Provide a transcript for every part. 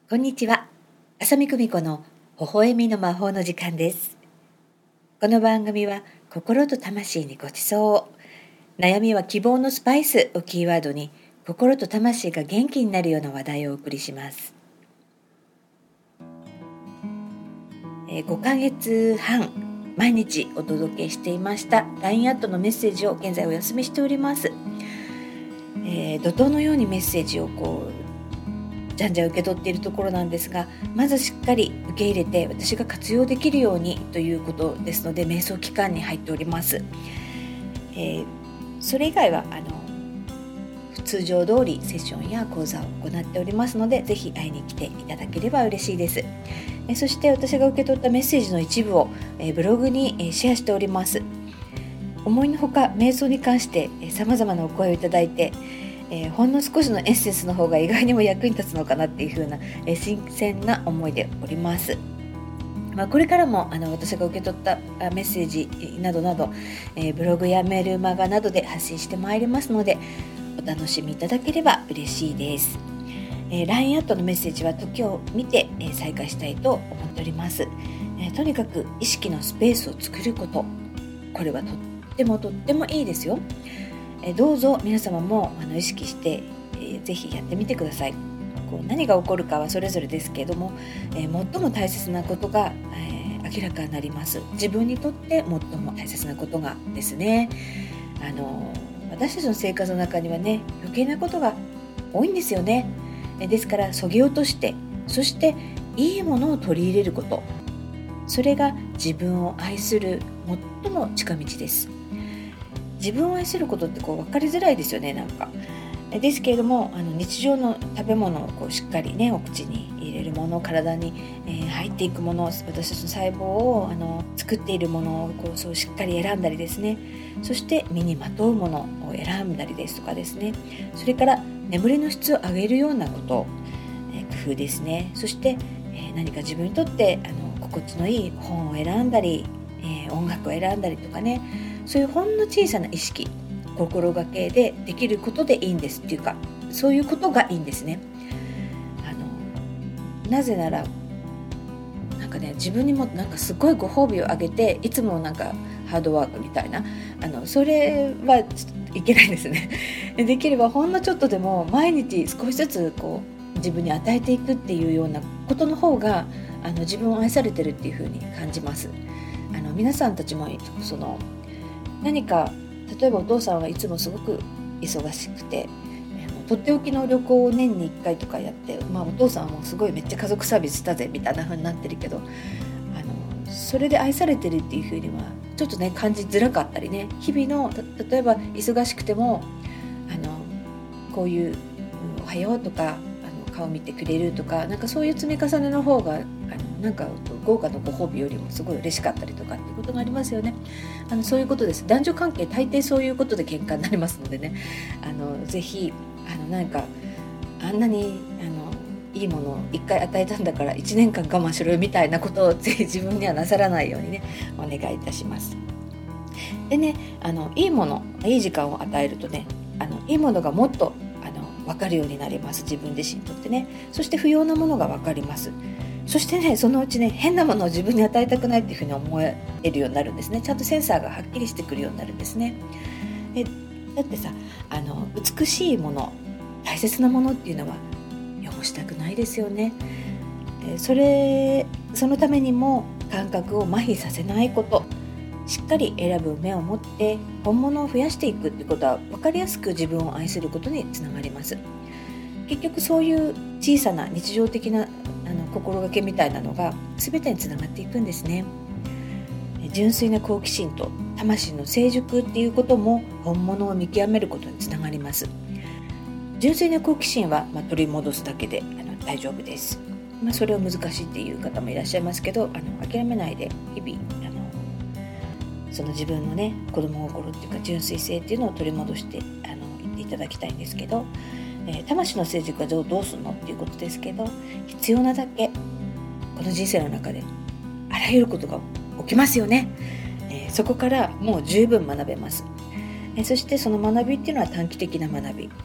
こんにちは。浅見久美子の微笑みの魔法の時間です。この番組は心と魂にごちそう。悩みは希望のスパイスをキーワードに心と魂が元気になるような話題をお送りします。5ヶ月半毎日お届けしていました LINE アットのメッセージを現在お休みしております。怒涛のようにメッセージをじゃんじゃん受け取っているところなんですが、まずしっかり受け入れて私が活用できるようにということですので、瞑想期間に入っております。それ以外は通常通りセッションや講座を行っておりますので、ぜひ会いに来ていただければ嬉しいです。そして私が受け取ったメッセージの一部をブログにシェアしております。思いのほか瞑想に関して様々なお声をいただいて、ほんの少しのエッセンスの方が意外にも役に立つのかなっていう風な、新鮮な思いでおります。これからも私が受け取ったメッセージなどなど、ブログやメールマガなどで発信してまいりますので、お楽しみいただければ嬉しいです。LINE アットのメッセージは時を見て、再開したいと思っております。とにかく意識のスペースを作ること、これはとってもいいですよ。どうぞ皆様も意識して、ぜひやってみてください。何が起こるかはそれぞれですけれども、最も大切なことが、明らかになります。自分にとって最も大切なことがですね、私たちの生活の中にはね、余計なことが多いんですよね。ですから削ぎ落として、そしていいものを取り入れること、それが自分を愛する最も近道です。自分を愛することって分かりづらいですよね。ですけれども、日常の食べ物をしっかりね、お口に入れるもの、体に、入っていくもの、私たちの細胞を作っているものをそうしっかり選んだりですね、そして身にまとうものを選んだりですとかですね、それから眠りの質を上げるようなこと、工夫ですね。そして、何か自分にとって心地のいい本を選んだり、音楽を選んだりとかね、そういうほんの小さな意識、心がけでできることでいいんですっていうか、そういうことがいいんですね。なぜなら自分にもすごいご褒美をあげて、いつもハードワークみたいなそれはいけないんですね。できればほんのちょっとでも毎日少しずつ自分に与えていくっていうようなことの方が自分を愛されてるっていう風に感じます。皆さんたちも何か、例えばお父さんはいつもすごく忙しくて、とっておきの旅行を年に1回とかやって、お父さんもすごいめっちゃ家族サービスしたぜみたいな風になってるけど、それで愛されてるっていう風にはちょっとね、感じづらかったりね、日々の例えば忙しくてもこういうおはようとか顔見てくれるとか、そういう積み重ねの方が豪華なご褒美よりもすごい嬉しかったりとかっていうことがありますよね。そういうことです。男女関係大抵そういうことで喧嘩になりますのでね、ぜひあんなにいいものを1回与えたんだから1年間我慢しろよみたいなことをぜひ自分にはなさらないようにね、お願いいたします。でね、いいもの、いい時間を与えるとね、いいものがもっと分かるようになります。自分自身にとってね。そして不要なものが分かります。そしてね、そのうちね、変なものを自分に与えたくないっていうふうに思えるようになるんですね。ちゃんとセンサーがはっきりしてくるようになるんですね。だってさ、美しいもの、大切なものっていうのは汚したくないですよね。そのためにも感覚を麻痺させないこと、しっかり選ぶ目を持って本物を増やしていくってことは、分かりやすく自分を愛することにつながります。結局そういう小さな日常的な心がけみたいなのが全てにつながっていくんですね。純粋な好奇心と魂の成熟っていうことも本物を見極めることにつながります。純粋な好奇心は、取り戻すだけで大丈夫です。それを難しいっていう方もいらっしゃいますけど、諦めないで日々その自分のね、子供心っていうか純粋性っていうのを取り戻していっていただきたいんですけど、魂の成熟はどうするのっていうことですけど、必要なだけこの人生の中であらゆることが起きますよね。そこからもう十分学べます。そしてその学びっていうのは短期的な学び、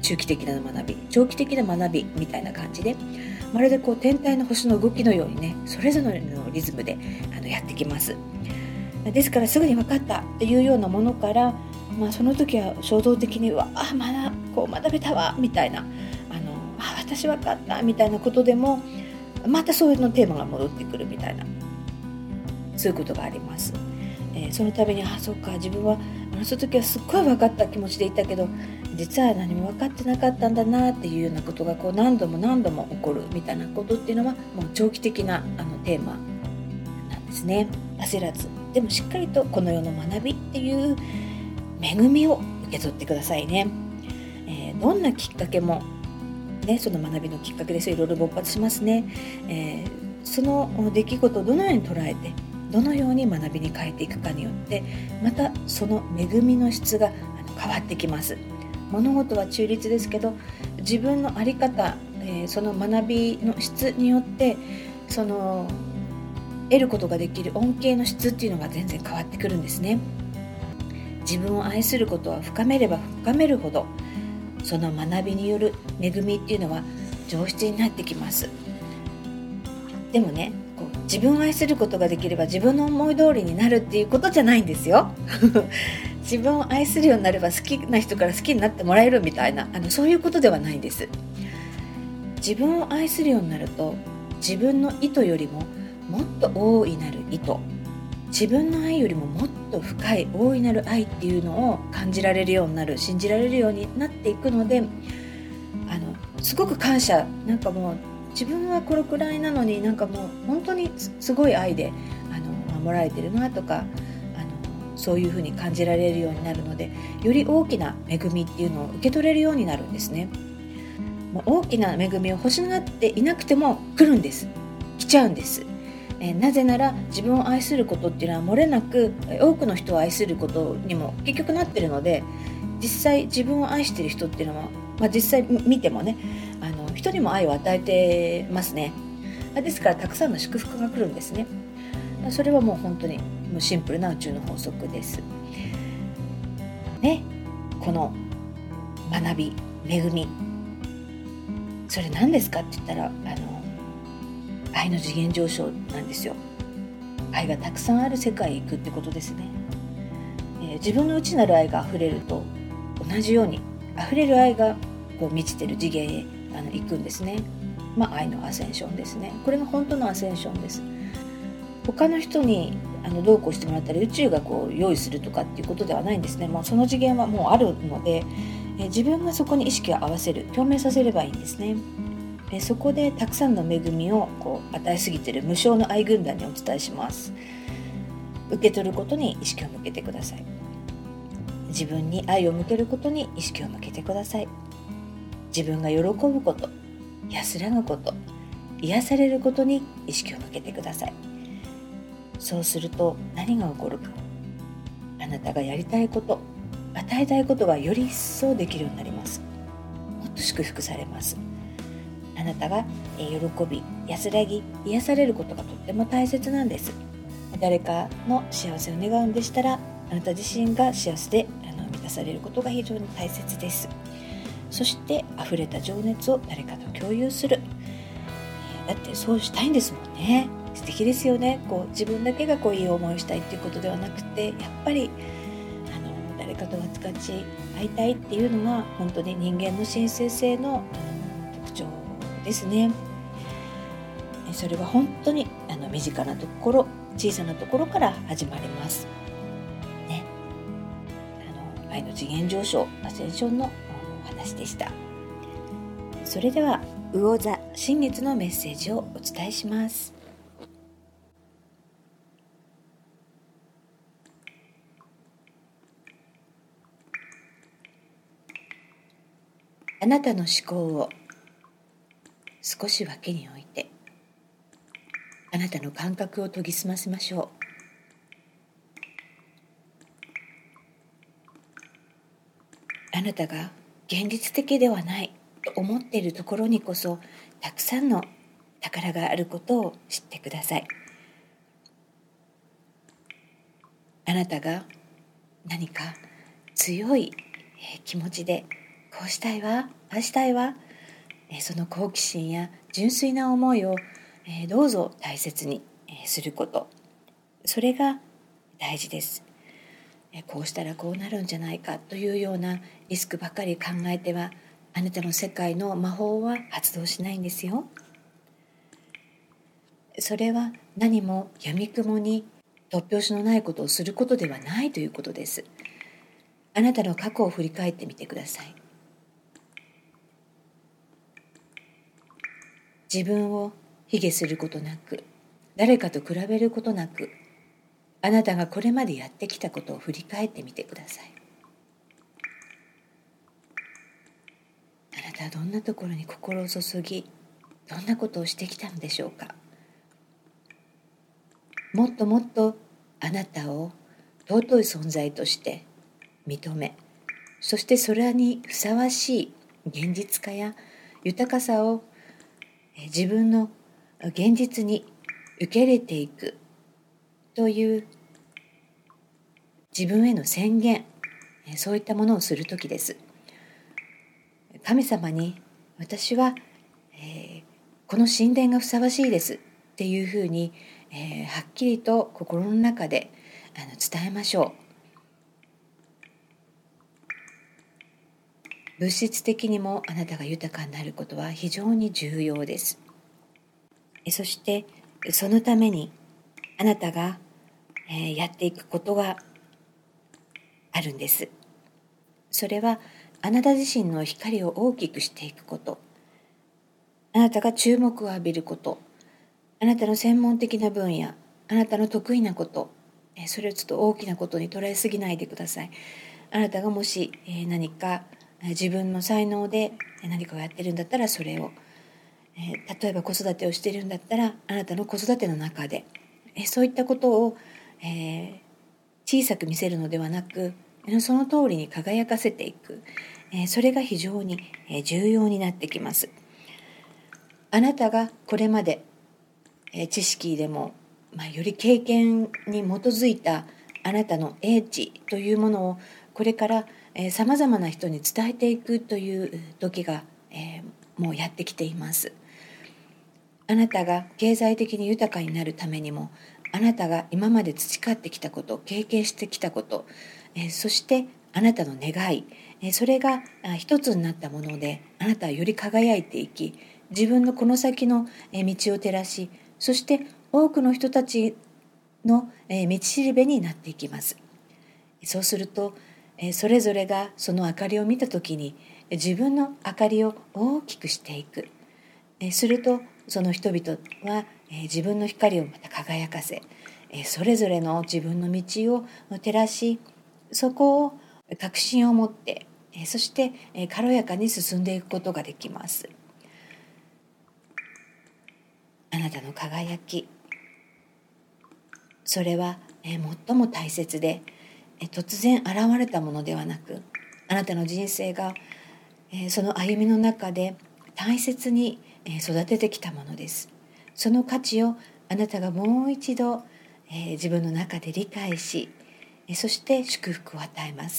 中期的な学び、長期的な学びみたいな感じで、まるでこう天体の星の動きのようにね、それぞれのリズムでやってきます。ですからすぐに分かったっていうようなものから、その時は衝動的にこう学べたわみたいな、私分かったみたいなことでも、またそういうのテーマが戻ってくるみたいな、そういうことがあります。その度にそうか、自分はその時はすっごい分かった気持ちでいたけど、実は何も分かってなかったんだなっていうようなことがこう何度も何度も起こるみたいなことっていうのは、もう長期的なテーマなんですね。焦らず、でもしっかりとこの世の学びっていう恵みを受け取ってくださいね。どんなきっかけもね、その学びのきっかけです。いろいろ勃発しますね。その出来事をどのように捉えて、どのように学びに変えていくかによって、またその恵みの質が変わってきます。物事は中立ですけど、自分の在り方、その学びの質によって、その得ることができる恩恵の質っていうのが全然変わってくるんですね。自分を愛することは深めれば深めるほど、その学びによる恵みっていうのは上質になってきます。でもね、自分を愛することができれば自分の思い通りになるっていうことじゃないんですよ。自分を愛するようになれば好きな人から好きになってもらえるみたいな、そういうことではないんです。自分を愛するようになると、自分の意図よりももっと大いなる意図、自分の愛よりももっと深い大いなる愛っていうのを感じられるようになる、信じられるようになっていくので、すごく感謝、なんかもう自分はこれくらいなのに、なんかもう本当にすごい愛で守られてるなとか、そういうふうに感じられるようになるので、より大きな恵みっていうのを受け取れるようになるんですね。もう大きな恵みを欲しがっていなくても来るんです。来ちゃうんです。なぜなら自分を愛することっていうのは漏れなく多くの人を愛することにも結局なってるので、実際自分を愛している人っていうのは、実際見てもね、人にも愛を与えてますね。ですからたくさんの祝福が来るんですね。それはもう本当にもうシンプルな宇宙の法則ですね。この学び、恵み、それ何ですかって言ったら、愛の次元上昇なんですよ。愛がたくさんある世界へ行くってことですね。自分の内なる愛が溢れると、同じように溢れる愛がこう満ちてる次元へ行くんですね。愛のアセンションですね。これが本当のアセンションです。他の人にどうこうしてもらったり、宇宙がこう用意するとかっていうことではないんですね。もうその次元はもうあるので、自分がそこに意識を合わせる、共鳴させればいいんですね。そこでたくさんの恵みをこう与えすぎている無償の愛軍団にお伝えします。受け取ることに意識を向けてください。自分に愛を向けることに意識を向けてください。自分が喜ぶこと、安らぐこと、癒されることに意識を向けてください。そうすると何が起こるか、あなたがやりたいこと、与えたいことがより一層できるようになります。もっと祝福されます。あなたが喜び、安らぎ、癒されることがとっても大切なんです。誰かの幸せを願うんでしたら、あなた自身が幸せで満たされることが非常に大切です。そして溢れた情熱を誰かと共有する。だってそうしたいんですもんね。素敵ですよね。自分だけがいい思いをしたいっていうことではなくて、やっぱり誰かと分かち合いたいっていうのが本当に人間の神聖性の特徴ですね。それは本当に身近なところ、小さなところから始まりますね。愛の次元上昇、アセンションのお話でした。それでは魚座新月のメッセージをお伝えします。あなたの思考を少し脇に置いて、あなたの感覚を研ぎ澄ませましょう。あなたが現実的ではないと思っているところにこそ、たくさんの宝があることを知ってください。あなたが何か強い気持ちでこうしたいわ、ああしたいわ、その好奇心や純粋な思いを、どうぞ大切にすること、それが大事です。こうしたらこうなるんじゃないかというようなリスクばかり考えては、あなたの世界の魔法は発動しないんですよ。それは何も闇雲に突拍子のないことをすることではないということです。あなたの過去を振り返ってみてください。自分を卑下することなく、誰かと比べることなく、あなたがこれまでやってきたことを振り返ってみてください。あなたはどんなところに心を注ぎ、どんなことをしてきたのでしょうか。もっともっとあなたを尊い存在として認め、そしてそれにふさわしい現実化や豊かさを自分の現実に受け入れていくという自分への宣言、そういったものをするときです。神様に私は、この神殿がふさわしいですっていうふうに、はっきりと心の中で伝えましょう。物質的にもあなたが豊かになることは非常に重要です。そしてそのためにあなたがやっていくことがあるんです。それはあなた自身の光を大きくしていくこと、あなたが注目を浴びること、あなたの専門的な分野、あなたの得意なこと、それをちょっと大きなことに捉えすぎないでください。あなたがもし何か自分の才能で何かをやってるんだったらそれを、例えば子育てをしているんだったらあなたの子育ての中でそういったことを、小さく見せるのではなく、その通りに輝かせていく、それが非常に重要になってきます。あなたがこれまで知識でも、より経験に基づいたあなたの英知というものをこれからさまざまな人に伝えていくという時がもうやってきています。あなたが経済的に豊かになるためにも、あなたが今まで培ってきたこと、経験してきたこと、そしてあなたの願い、それが一つになったもので、あなたはより輝いていき、自分のこの先の道を照らし、そして多くの人たちの道しるべになっていきます。そうするとそれぞれがその明かりを見たときに自分の明かりを大きくしていく。するとその人々は自分の光をまた輝かせ、それぞれの自分の道を照らし、そこを確信を持って、そして軽やかに進んでいくことができます。あなたの輝き、それは最も大切で、突然現れたものではなく、あなたの人生がその歩みの中で大切に育ててきたものです。その価値をあなたがもう一度自分の中で理解し、そして祝福を与えます。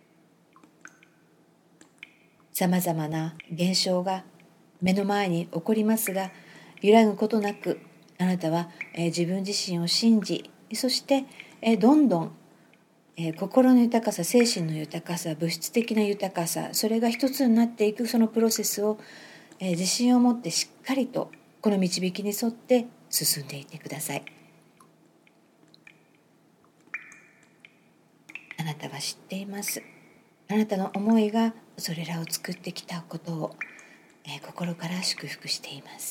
さまざまな現象が目の前に起こりますが、揺らぐことなくあなたは自分自身を信じ、そしてどんどん心の豊かさ、精神の豊かさ、物質的な豊かさ、それが一つになっていくそのプロセスを自信を持ってしっかりとこの導きに沿って進んでいってください。あなたは知っています。あなたの思いがそれらを作ってきたことを心から祝福しています。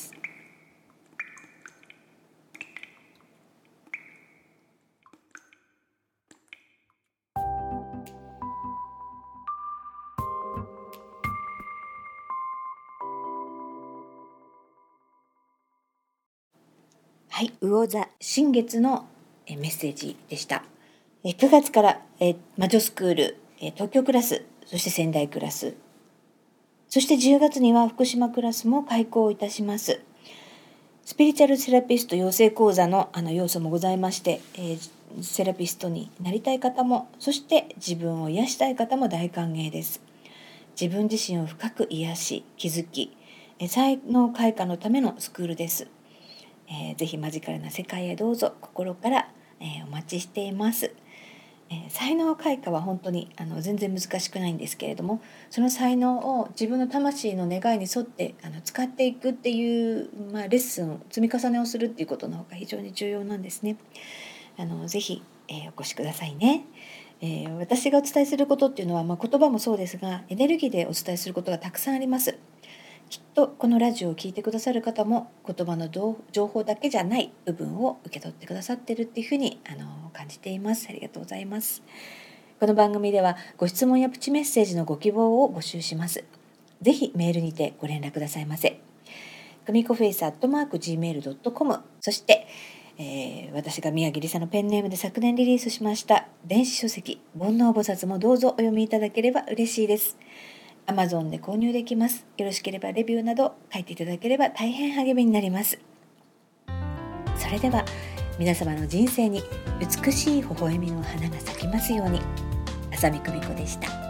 はい、魚座新月のメッセージでした。9月から魔女スクール東京クラス、そして仙台クラス、そして10月には福島クラスも開講いたします。スピリチュアルセラピスト養成講座の要素もございまして、セラピストになりたい方も、そして自分を癒したい方も大歓迎です。 自分自身を深く癒し気づき、才能開花のためのスクールです。ぜひマジカルな世界へどうぞ心から、お待ちしています。才能開花は本当に全然難しくないんですけれども、その才能を自分の魂の願いに沿って使っていくっていう、レッスンを積み重ねをするっていうことの方が非常に重要なんですね。ぜひ、お越しくださいね。私がお伝えすることっていうのは、言葉もそうですがエネルギーでお伝えすることがたくさんあります。きっとこのラジオを聞いてくださる方も言葉の情報だけじゃない部分を受け取ってくださってるっていうふうに感じています。ありがとうございます。この番組ではご質問やプチメッセージのご希望を募集します。ぜひメールにてご連絡くださいませ。くみこフェイス@gmail.com、 そして、私が宮城りさのペンネームで昨年リリースしました電子書籍煩悩菩薩もどうぞお読みいただければ嬉しいです。Amazon で購入できます。よろしければレビューなど書いていただければ大変励みになります。それでは皆様の人生に美しい微笑みの花が咲きますように。浅見久美子でした。